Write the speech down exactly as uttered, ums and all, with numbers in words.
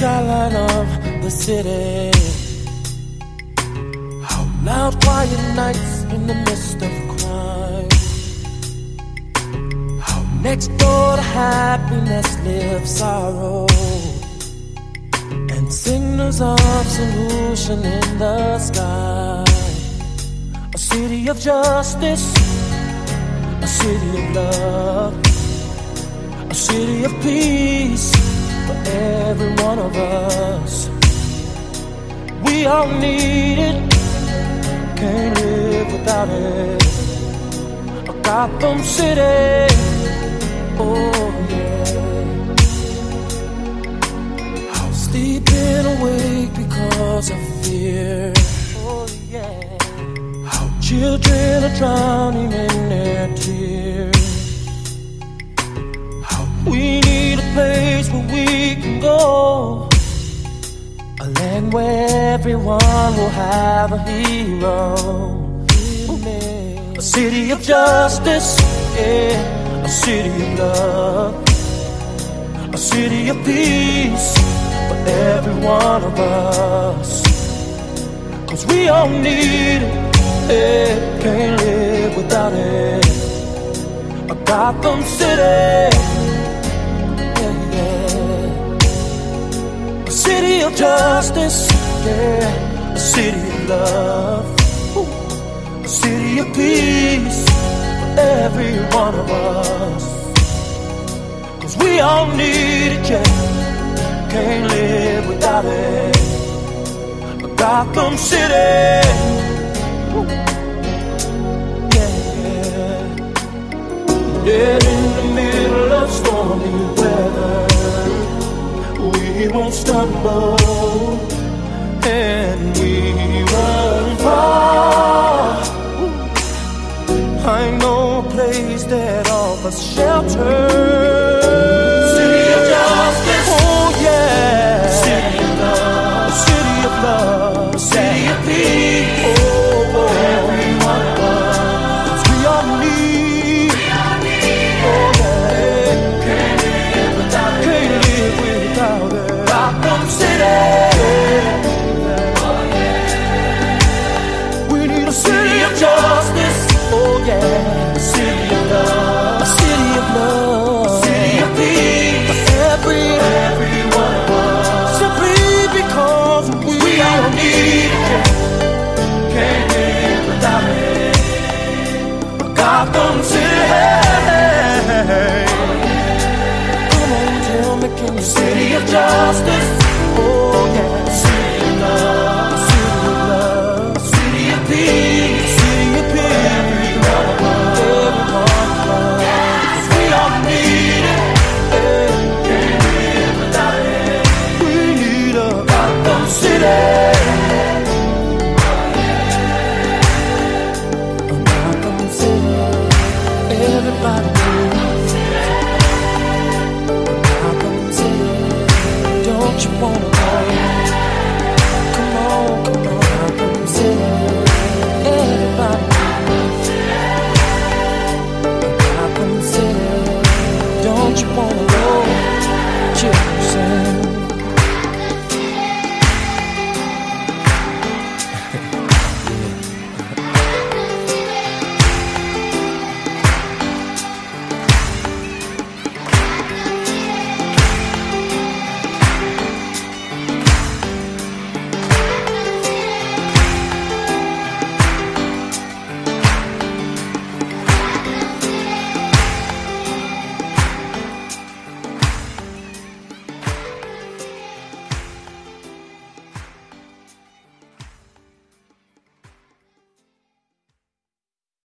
skyline of the city. How loud, quiet nights in the midst of crime. How next door to happiness lives sorrow, and signals of solution in the sky. A city of justice, a city of love, a city of peace for every one of us. We all need it, can't live without it. A Gotham City, oh yeah. How sleeping awake because of fear, oh yeah. How children are drowning in their tears. How we need a place where we can go, a land where everyone will have a hero. A city of justice, yeah. A city of love, a city of peace for every one of us. Cause we all need it, yeah. Can't live without it. A Gotham City, yeah, yeah. A city of justice, yeah. A city of love, a city of peace for every one of us. Cause we all need it, yeah. Can't live without it. A Gotham City, yeah. Dead in the middle of stormy weather, we won't stumble and we won't fall. I know a place that offers shelter. City of justice, oh yeah. City of love, city of love, city of peace, oh, oh. Every one of us, we all need, we all need, oh yeah. Can't live without it, can't live without it. Gotham City, oh yeah. We need a city of justice, oh yeah. A city of love, a city of love, a city of peace for every, every one of us. Simply because we, we all need it, can't live without it. A Gotham City, come on, tell me, can you city of justice, oh yeah. City of love, a city of love, a city of peace, city of peace. Every one of us, every one of us. Cause we all need it, yeah. Can't live without it. We need a Gotham City.